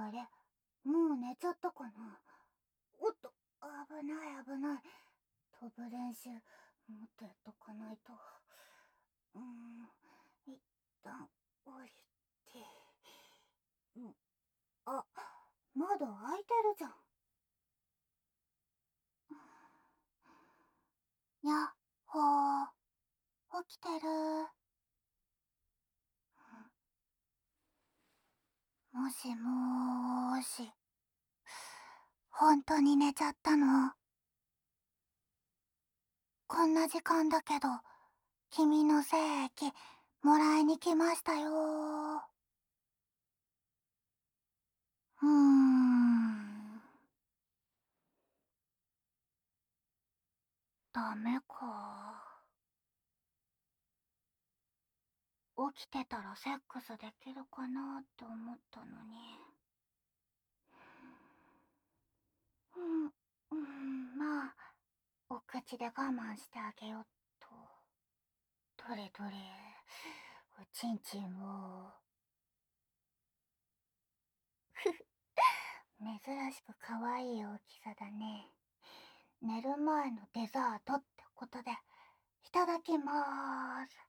あれ、もう寝ちゃったかな。おっと、危ない危ない。飛ぶ練習、もっとやっとかないと。一旦降りて。あ、窓開いてるじゃん。やっほー、起きてる。もしもーし。本当に寝ちゃったの？こんな時間だけど、君の精液、もらいに来ましたよー。ダメか。起きてたらセックスできるかなって思ったのに。まあ、お口で我慢してあげよっと。どれどれ、おちんちんを。珍しく可愛い大きさだね。寝る前のデザートってことで、いただきまーす。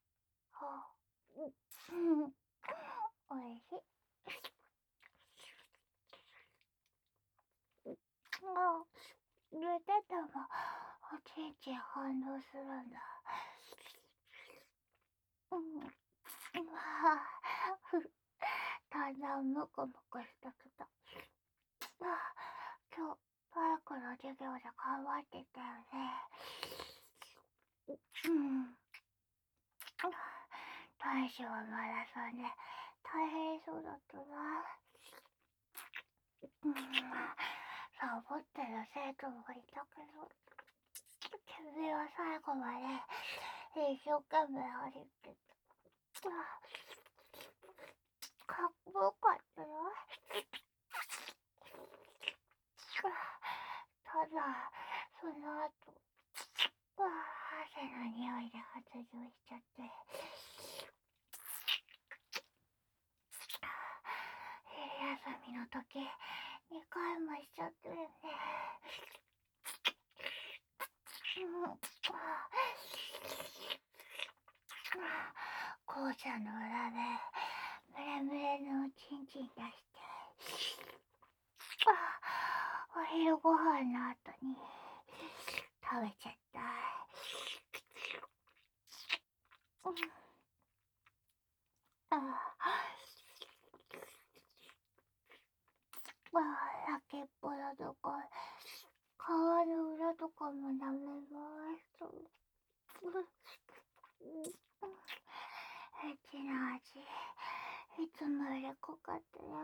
おいしい。寝ててもおちんちん反応するんだ。だんだんムクムクしてきた。今日、体育の授業で頑張ってたよね。大将はマラソンで大変そうだったな。サボってる生徒もいたけど、君は最後まで一生懸命走ってた。かっこよかったよ。ただ、その後、汗の匂いで発情しちゃって。昼休みの時、2回もしちゃってるね。校舎の裏で、ムレムレのおちんちん出して。お昼ご飯の後に食べちゃった。先っぽのとこ、皮の裏とかも舐めます。エッチな味、いつもより濃かったよ。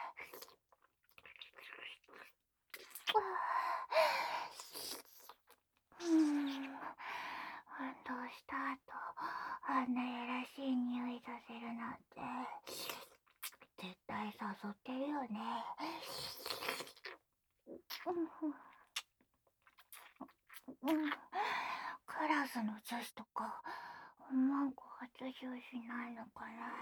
運動した後、あんなやらしい匂いさせるなんて、絶対誘ってるよね。クラスの女子とか、マンコ発情しないのかな。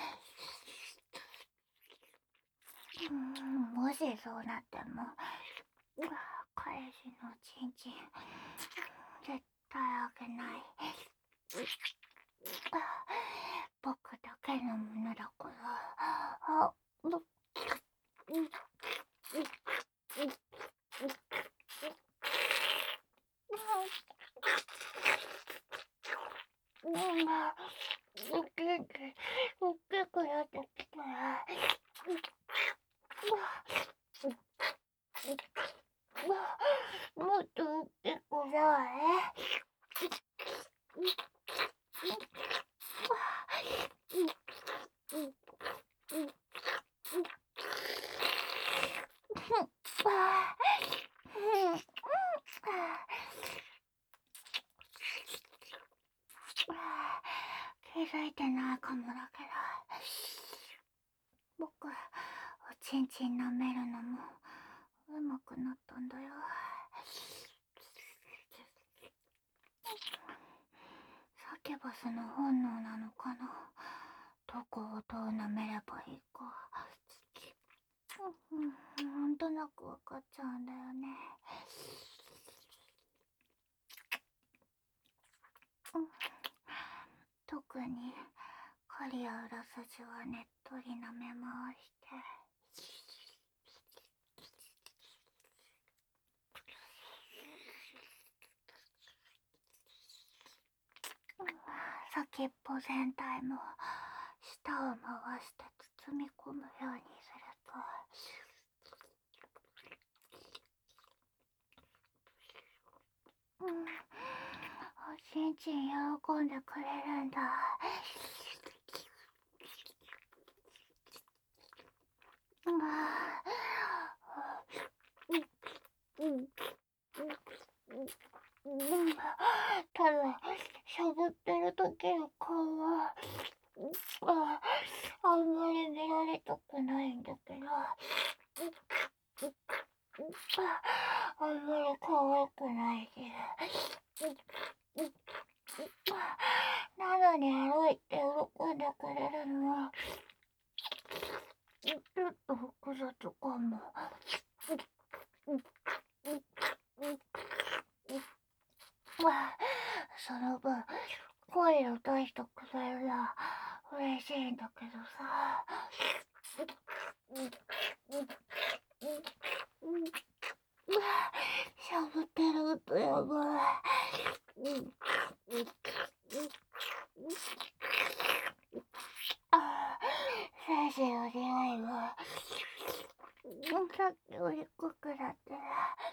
もしそうなっても、彼氏のチンチン、絶対あげない。僕だけのものだから。大きくなってきたら、もっと大きくない？気づいてないかもだけど、僕、おちんちん舐めるのも上手くなったんだよ。サキュバスの本能なのかな。どこをどう舐めればいいか。 なんとなくわかっちゃうんだよね。特に狩りや裏筋はねっとり舐め回して、先っぽ全体も舌を回して包み込むようにすると、おちんちん喜んでくれるんだ。ただしゃぶってる時の顔はあんまり見られたくないんだけど、あんまり可愛くないし、なのにエロいって喜んでくれるのはちょっと複雑かも。その分声を出してくれるのは嬉しいんだけどさ。しゃぶってるとやばい。精子の出会いはさっきより濃くなってる。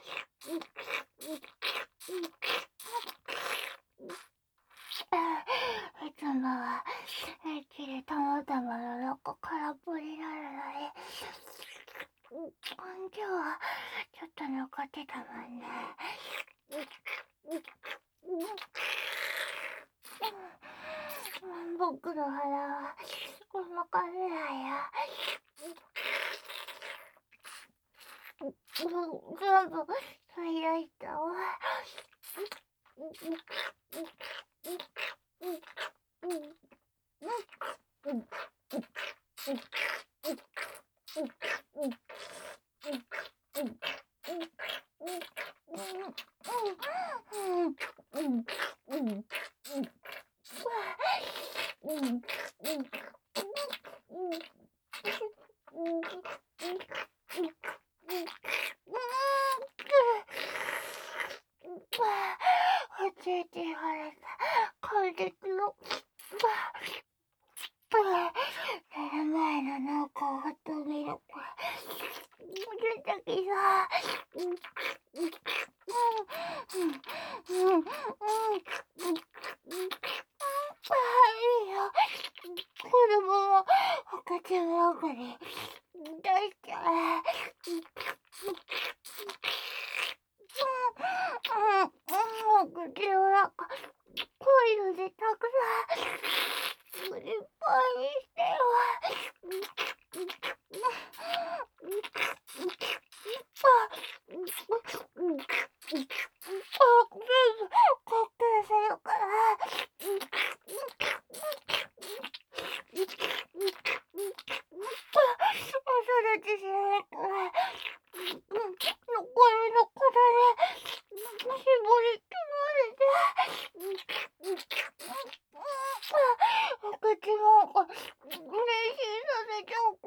いつもは平気でたまたまの中空っぽになるのに、今日はちょっと残ってたもんね。僕の腹はこんな感じなんや。全部吸い出したわ。おちんちん腫れた感激の目の前の濃厚ホットミルク、出てきた。いいよ、子供も赤ちゃんの中に出しちゃえ。口の中濃いのでたくさんいっぱいにしてよ。全部コップにするから。お育ちしないから。残りの粉で絞り込まれて、お口の中嬉しいさせちゃうから。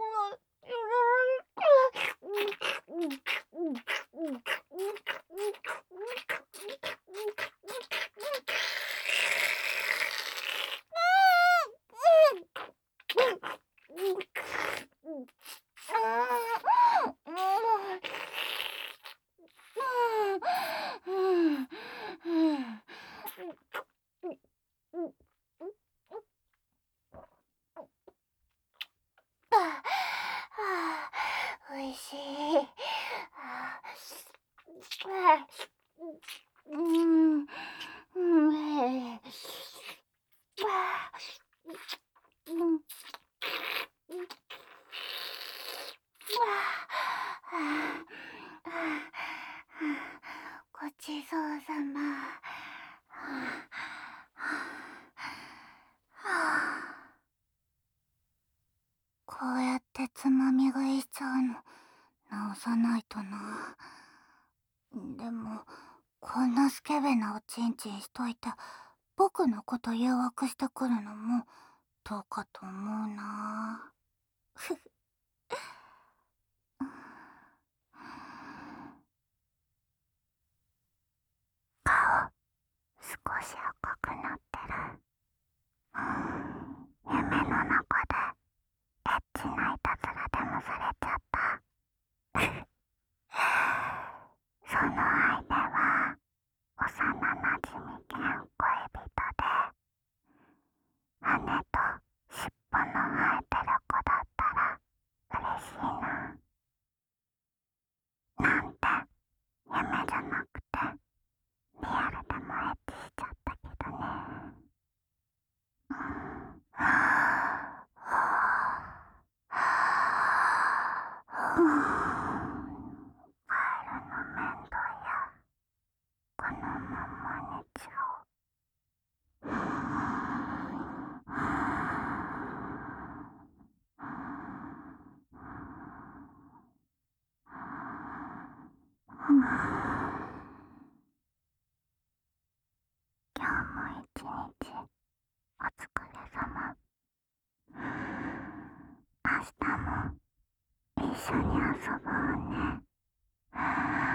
おいしい。ごちそうさま。こうやってつまみ食いしちゃうの直さないとな。でも、こんなスケベなおちんちんしといて、僕のこと誘惑してくるのも、どうかと思うな。ふふ。顔、少し赤くなってる。夢の中で、エッチないたずらでもされちゃった。その相手は、幼なじみ兼恋人で、羽と尻尾の生えてる子だったら嬉しいな。なんて夢じゃなくてリアルでもエッチしちゃったけどね。は帰るの面倒や。このまま寝ちゃおう。今日も一日お疲れ様。明日も一緒に遊ぼうね。